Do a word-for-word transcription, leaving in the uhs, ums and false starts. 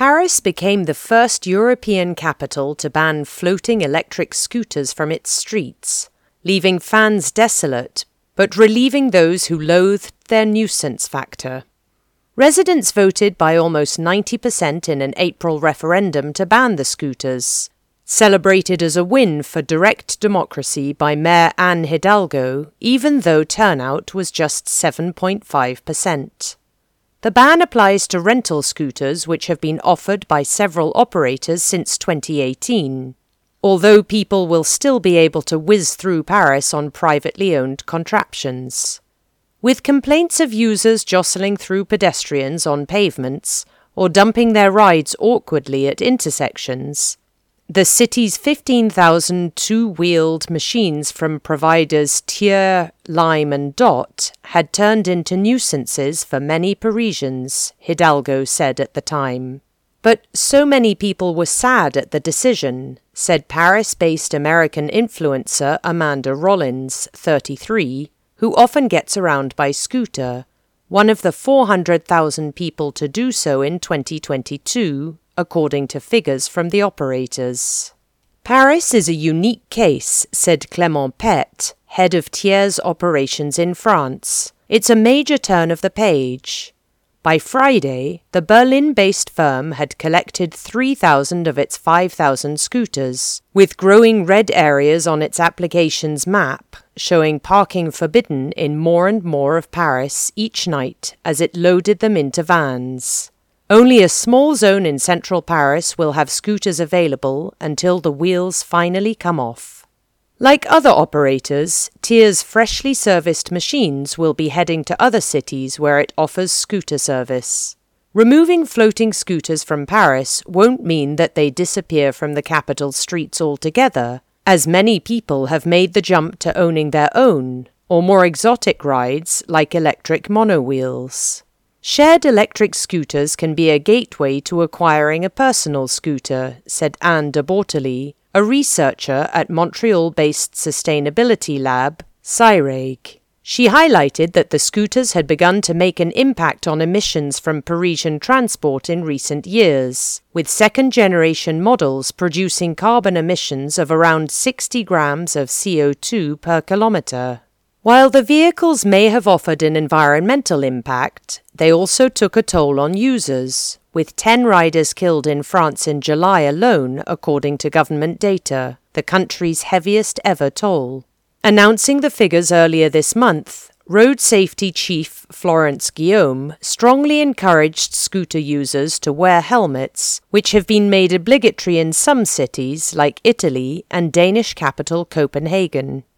Paris became the first European capital to ban floating electric scooters from its streets, leaving fans desolate, but relieving those who loathed their nuisance factor. Residents voted by almost ninety percent in an April referendum to ban the scooters, celebrated as a win for direct democracy by Mayor Anne Hidalgo, even though turnout was just seven point five percent. The ban applies to rental scooters which have been offered by several operators since twenty eighteen, although people will still be able to whiz through Paris on privately owned contraptions. With complaints of users jostling through pedestrians on pavements or dumping their rides awkwardly at intersections, the city's fifteen thousand two-wheeled machines from providers Tier, Lime and Dot had turned into nuisances for many Parisians, Hidalgo said at the time. But so many people were sad at the decision, said Paris-based American influencer Amanda Rollins, thirty-three, who often gets around by scooter, one of the four hundred thousand people to do so in twenty twenty-two, according to figures from the operators. Paris is a unique case, said Clément Pet, head of Tier's operations in France. It's a major turn of the page. By Friday, the Berlin-based firm had collected three thousand of its five thousand scooters, with growing red areas on its application's map, showing parking forbidden in more and more of Paris each night as it loaded them into vans. Only a small zone in central Paris will have scooters available until the wheels finally come off. Like other operators, Tier's freshly serviced machines will be heading to other cities where it offers scooter service. Removing floating scooters from Paris won't mean that they disappear from the capital's streets altogether, as many people have made the jump to owning their own, or more exotic rides like electric monowheels. Shared electric scooters can be a gateway to acquiring a personal scooter, said Anne de Bortoli, a researcher at Montreal-based sustainability lab, CIREG. She highlighted that the scooters had begun to make an impact on emissions from Parisian transport in recent years, with second-generation models producing carbon emissions of around sixty grams of C O two per kilometre. While the vehicles may have offered an environmental impact, they also took a toll on users, with ten riders killed in France in July alone, according to government data, the country's heaviest ever toll. Announcing the figures earlier this month, Road Safety Chief Florence Guillaume strongly encouraged scooter users to wear helmets, which have been made obligatory in some cities like Italy and Danish capital Copenhagen.